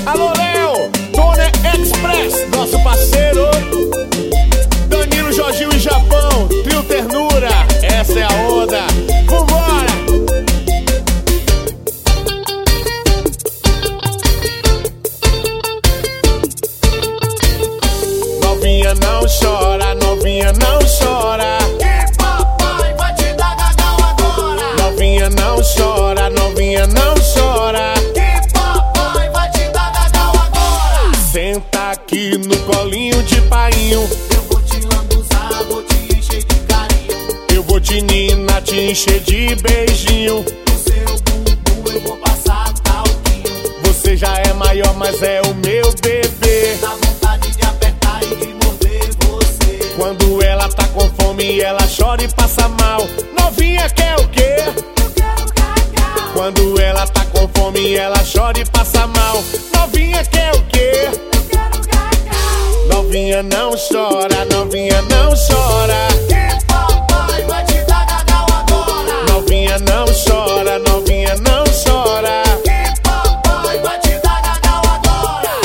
Alô, Léo, Toner Express, nosso parceiro. Danilo, Jorginho e Japão, Trio Ternura, essa é a onda. Vambora! Novinha não chora, novinha não chora. Que papai vai te dar gagal agora. Novinha não chora, novinha não chora. Que papai vai te dar gagal agora. Senta aqui no colinho de painho. Eu vou te lambuzar, vou te encher de carinho. Eu vou te ninar, te encher de beijinho. No seu bumbum eu vou passar talquinho. Você já é maior, mas é o meu bebê. Dá vontade de apertar e de morder você. Quando ela tá com fome, ela chora e passa mal. Novinha quer o quê? Eu quero gagal. Quando ela tá com fome, ela chora e passa mal. Novinha quer o quê? Eu quero gagal. Novinha não chora, novinha não chora. Que papai vai te dar gagal agora. Novinha não chora, novinha não chora. Que papai vai te dar gagal agora.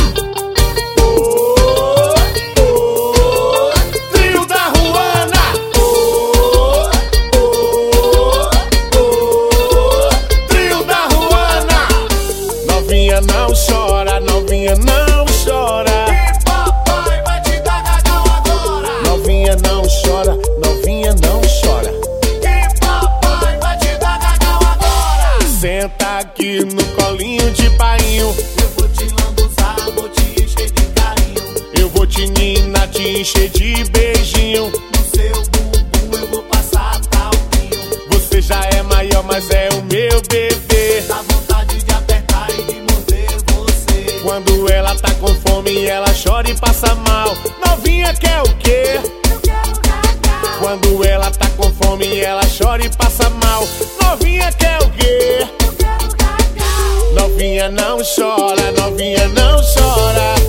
Oh, oh, Trio da Ruana. Oh, oh, oh, Trio da Ruana. Novinha não chora, novinha não chora. Que papai vai te dar gagal agora. Novinha não chora, novinha não chora. Que papai vai te dar gagal agora. Senta aqui no colinho de painho. Eu vou te lambuzar, vou te encher de carinho. Eu vou te ninar, te encher de beijinho. No seu bumbum eu vou passar talquinho. Você já é maior, mas é o meu bebê. Dá vontade de apertar e de morder você. Quando ela tá com fome, ela chora e passa mal. Novinha quer o quê? Eu quero gagal. Quando ela tá com fome, ela chora e passa mal. Novinha quer o quê? Eu quero gagal. Novinha não chora, novinha não chora.